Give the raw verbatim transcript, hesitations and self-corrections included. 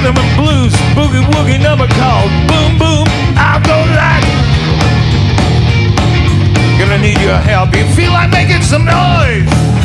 rhythm and blues boogie woogie number called Boom Boom. I'll go like. Gonna need your help. You feel like making some noise.